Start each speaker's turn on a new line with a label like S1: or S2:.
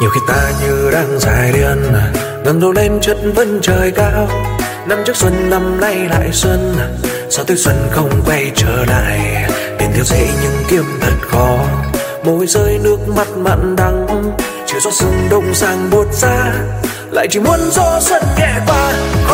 S1: Nhiều khi ta như đang dài điên, ngẩng đầu lên chất vấn trời cao. Năm trước xuân năm nay lại xuân, sao tới xuân không quay trở lại. Tiền tiêu dễ nhưng kiếm thật khó, môi rơi nước mắt mặn đắng. Chiều gió sương đông sang buốt giá, lại chỉ muốn gió xuân nhẹ qua.